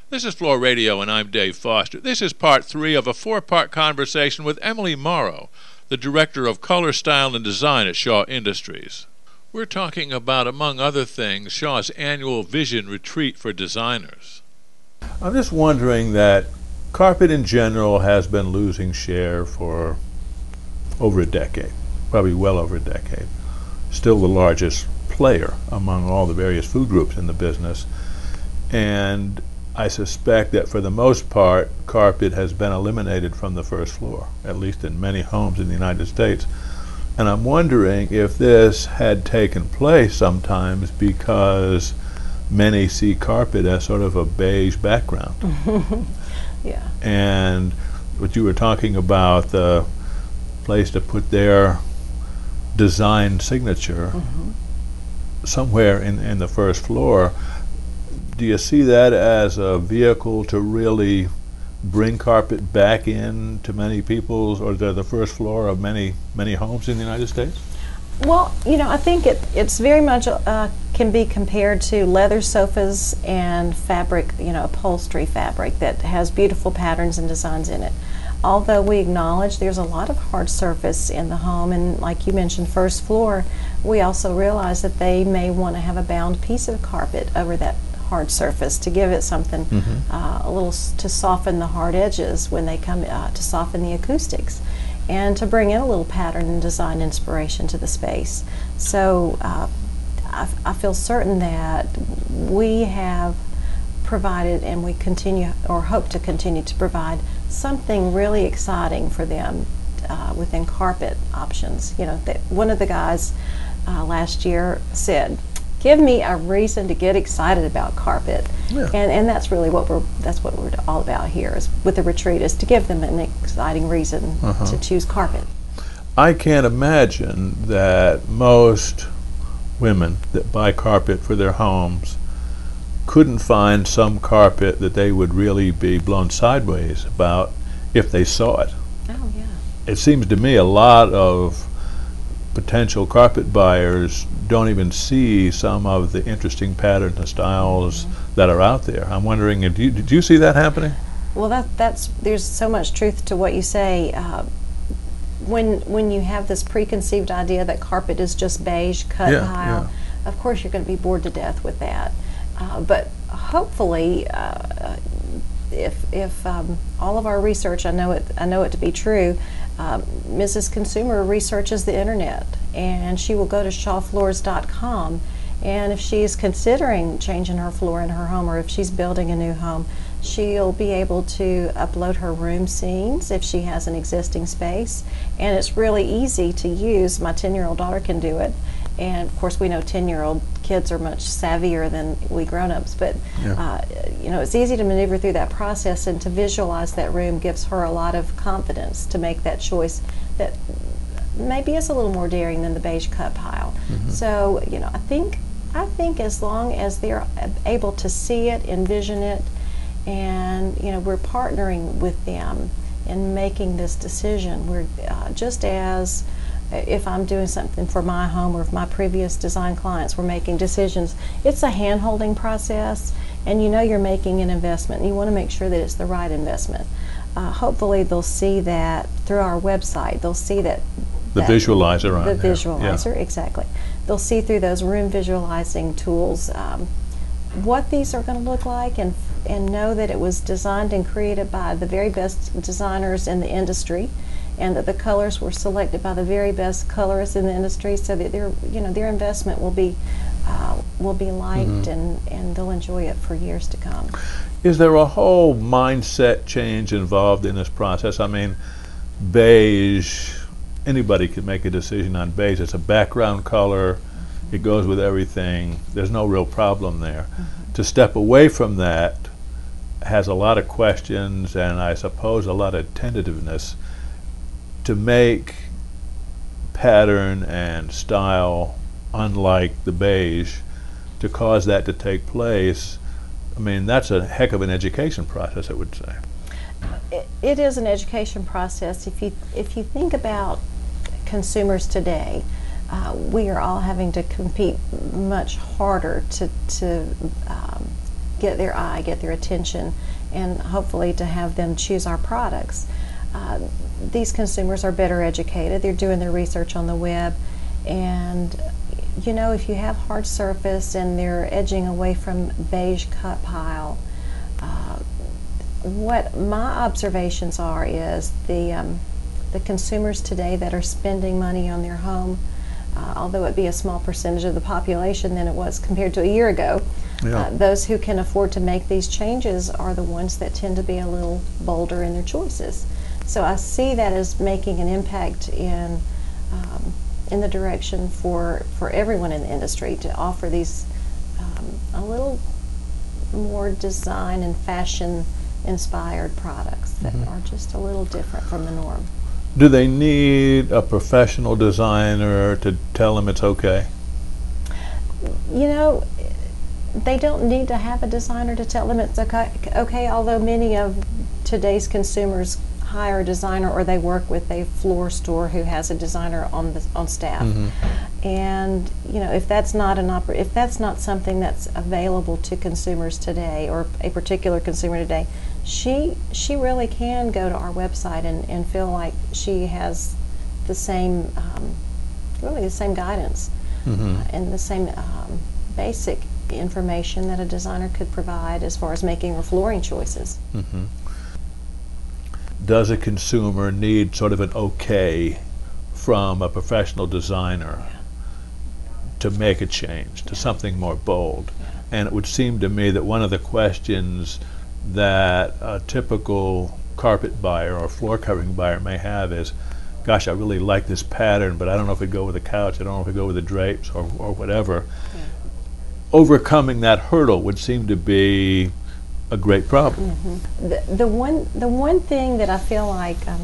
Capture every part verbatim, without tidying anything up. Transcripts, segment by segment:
This is Floor Radio, and I'm Dave Foster. This is part three of a four-part conversation with Emily Morrow, the Director of Color, Style, and Design at Shaw Industries. We're talking about, among other things, Shaw's annual Vision Retreat for Designers. I'm just wondering that carpet in general has been losing share for over a decade, probably well over a decade. Still the largest player among all the various food groups in the business. And I suspect that for the most part, carpet has been eliminated from the first floor, at least in many homes in the United States. And I'm wondering if this had taken place sometimes because many see carpet as sort of a beige background. Yeah. And what you were talking about, the place to put their design signature Mm-hmm. somewhere in, in the first floor. Do you see that as a vehicle to really bring carpet back in to many people's, or the, the first floor of many, many homes in the United States? Well, you know, I think it, it's very much uh, can be compared to leather sofas and fabric, you know, upholstery fabric that has beautiful patterns and designs in it. Although we acknowledge there's a lot of hard surface in the home, and like you mentioned, first floor, we also realize that they may want to have a bound piece of carpet over that hard surface to give it something Mm-hmm. uh, a little s to soften the hard edges when they come uh, to soften the acoustics and to bring in a little pattern and design inspiration to the space. So uh, I, I feel certain that we have provided, and we continue or hope to continue to provide something really exciting for them uh, within carpet options. You know, that one of the guys uh, last year said, give me a reason to get excited about carpet. Yeah. And and that's really what we're that's what we're all about here is with the retreat, is to give them an exciting reason Uh-huh. to choose carpet. I can't imagine that most women that buy carpet for their homes couldn't find some carpet that they would really be blown sideways about if they saw it. Oh yeah. It seems to me a lot of potential carpet buyers don't even see some of the interesting patterns and styles Mm-hmm. that are out there. I'm wondering, did you, did you see that happening? Well, that that's there's so much truth to what you say. Uh, when when you have this preconceived idea that carpet is just beige cut Yeah, tile, yeah. of course you're going to be bored to death with that. Uh, but hopefully, uh, if if um, all of our research, I know it I know it to be true. Um, Missus Consumer researches the internet, and she will go to shaw floors dot com, and if she's considering changing her floor in her home, or if she's building a new home, she'll be able to upload her room scenes if she has an existing space, and it's really easy to use. My ten-year-old daughter can do it, and of course we know ten-year-old kids are much savvier than we grown-ups, but Yeah. uh, you know, it's easy to maneuver through that process, and to visualize that room gives her a lot of confidence to make that choice that maybe is a little more daring than the beige cut pile. Mm-hmm. So, you know, I think I think as long as they're able to see it, envision it, and you know, we're partnering with them in making this decision. We're uh, just as if I'm doing something for my home, or if my previous design clients were making decisions, it's a hand-holding process, and you know you're making an investment, and you want to make sure that it's the right investment. Uh, hopefully they'll see that through our website. They'll see that The that- visualizer on the there. visualizer, exactly. They'll see through those room visualizing tools um, what these are going to look like, and and know that it was designed and created by the very best designers in the industry, and that the colors were selected by the very best colorists in the industry, so that their you know their investment will be uh, will be liked, Mhm. and and they'll enjoy it for years to come. Is there a whole mindset change involved in this process? I mean, beige, anybody could make a decision on beige. It's a background color. Mm-hmm. It goes with everything. There's no real problem there. Mm-hmm. To step away from that has a lot of questions, and I suppose a lot of tentativeness. To make pattern and style unlike the beige, to cause that to take place, I mean, that's a heck of an education process, I would say. It, it is an education process. If you if you think about consumers today, uh, we are all having to compete much harder to to um, get their eye, get their attention, and hopefully to have them choose our products. Uh, these consumers are better educated. They're doing their research on the web, and you know, if you have hard surface and they're edging away from beige cut pile, uh, what my observations are is the um, the consumers today that are spending money on their home, uh, although it be a small percentage of the population than it was compared to a year ago, Yeah. uh, those who can afford to make these changes are the ones that tend to be a little bolder in their choices. So I see that as making an impact in um, in the direction for, for everyone in the industry to offer these um, a little more design and fashion inspired products that Mhm. are just a little different from the norm. Do they need a professional designer to tell them it's okay? You know, they don't need to have a designer to tell them it's okay, okay although many of today's consumers hire a designer or they work with a floor store who has a designer on the on staff. Mhm. And you know, if that's not an oper- if that's not something that's available to consumers today, or a particular consumer today, she she really can go to our website and, and feel like she has the same um, really the same guidance Mhm. uh, and the same um, basic information that a designer could provide as far as making her flooring choices. Mhm. Does a consumer need sort of an okay from a professional designer to make a change to something more bold? And it would seem to me that one of the questions that a typical carpet buyer or floor covering buyer may have is, gosh, I really like this pattern, but I don't know if it'd go with the couch, I don't know if it'd go with the drapes or, or whatever. Yeah. Overcoming that hurdle would seem to be a great problem. Mm-hmm. The, the one the one thing that I feel like um,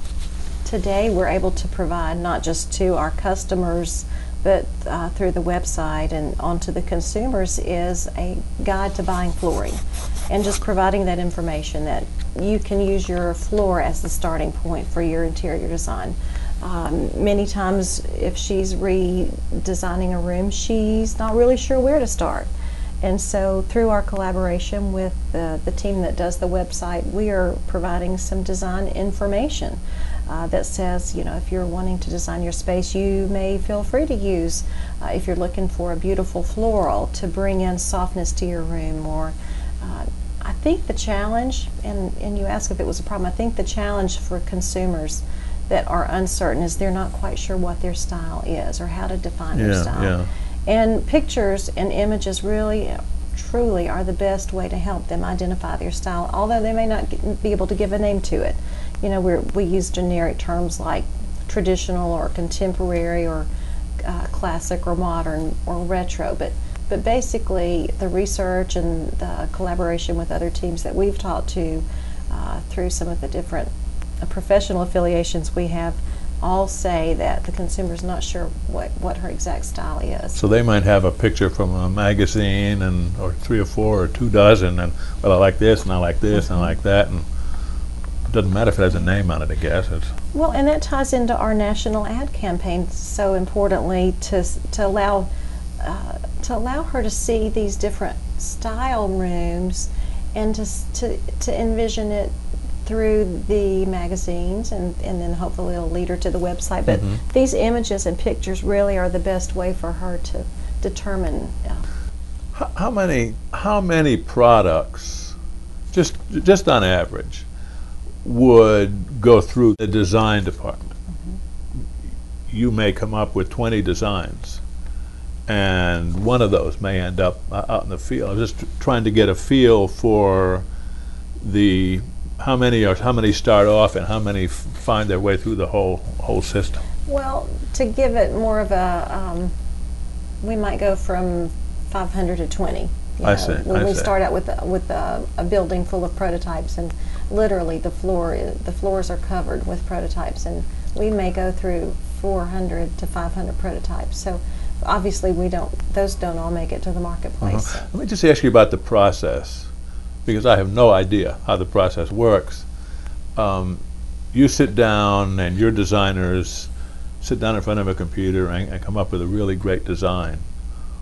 today we're able to provide, not just to our customers, but uh, through the website and onto the consumers, is a guide to buying flooring, and just providing that information that you can use your floor as the starting point for your interior design. Um, many times, if she's redesigning a room, she's not really sure where to start. And so through our collaboration with the, the team that does the website, we are providing some design information uh, that says, you know, if you're wanting to design your space, you may feel free to use, uh, if you're looking for a beautiful floral to bring in softness to your room. Or uh, I think the challenge, and, and you asked if it was a problem, I think the challenge for consumers that are uncertain is they're not quite sure what their style is or how to define their Yeah, style. yeah. And pictures and images really, truly are the best way to help them identify their style, although they may not get, be able to give a name to it. You know, we're, we use generic terms like traditional or contemporary or uh, classic or modern or retro, but, but basically the research and the collaboration with other teams that we've talked to uh, through some of the different uh, professional affiliations we have all say that the consumer's not sure what, what her exact style is. So they might have a picture from a magazine, and or three or four or two dozen, and well, I like this and I like this and I like that, and it doesn't matter if it has a name on it, I guess. It's Well, and that ties into our national ad campaign so importantly to to allow uh, to allow her to see these different style rooms and to s- to to envision it through the magazines, and, and then hopefully it'll lead her to the website. But Mhm. these images and pictures really are the best way for her to determine. Uh, how, how many how many products, just just on average, would go through the design department? You may come up with twenty designs, and one of those may end up uh, out in the field. I was just trying to get a feel for the how many are how many start off and how many f- find their way through the whole whole system. Well, to give it more of a, um, we might go from five hundred to twenty. You I know, see, When I we see. start out with a, with a, a building full of prototypes, and literally the floor i- the floors are covered with prototypes, and we may go through four hundred to five hundred prototypes. So obviously we don't; those don't all make it to the marketplace. Uh-huh. Let me just ask you about the process, because I have no idea how the process works. Um, you sit down and your designers sit down in front of a computer and, and come up with a really great design.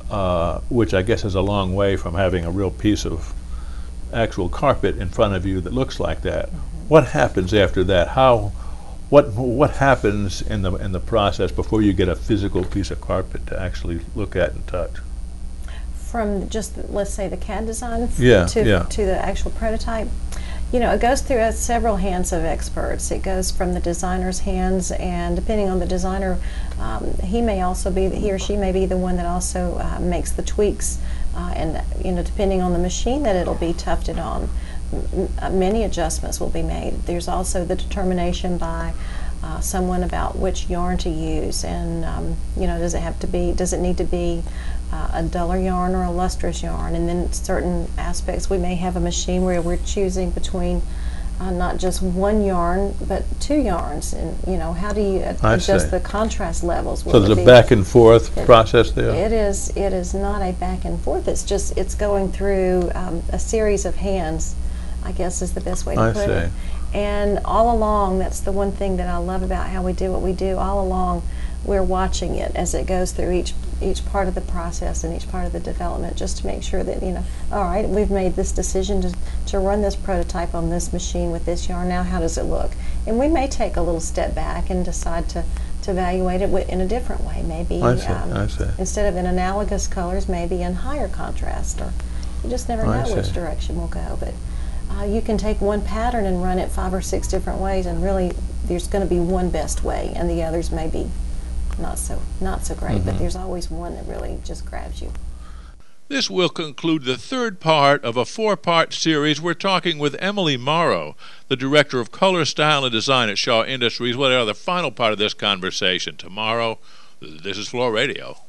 uh, which I guess is a long way from having a real piece of actual carpet in front of you that looks like that. Mm-hmm. What happens after that? How, what, what happens in the in the process before you get a physical piece of carpet to actually look at and touch? From just, let's say, the C A D design f- Yeah, to, yeah. to the actual prototype, you know, it goes through uh, several hands of experts. It goes from the designer's hands, and depending on the designer, um, he may also be, he or she may be the one that also uh, makes the tweaks, uh, and, you know, depending on the machine that it'll be tufted on, m- m- many adjustments will be made. There's also the determination by uh, someone about which yarn to use, and, um, you know, does it have to be, does it need to be Uh, a duller yarn or a lustrous yarn, and then certain aspects we may have a machine where we're choosing between uh, not just one yarn but two yarns, and you know, how do you ad- I adjust see. the contrast levels? So Will there's it a be- back and forth it- process there? It is. It is not a back and forth. It's just it's going through um, a series of hands, I guess is the best way to I put see. it. And all along, that's the one thing that I love about how we do what we do. All along, we're watching it as it goes through each each part of the process and each part of the development, just to make sure that, you know, all right, we've made this decision to, to run this prototype on this machine with this yarn. Now, how does it look? And we may take a little step back and decide to, to evaluate it wi- in a different way. Maybe I see, um, I see. instead of in analogous colors, maybe in higher contrast, or you just never I know which see. direction we'll go. But uh, you can take one pattern and run it five or six different ways, and really there's going to be one best way, and the others may be not so not so great, Mm-hmm. but there's always one that really just grabs you. This will conclude the third part of a four-part series. We're talking with Emily Morrow, the Director of Color, Style, and Design at Shaw Industries. We'll have the final part of this conversation tomorrow. This is Floor Radio.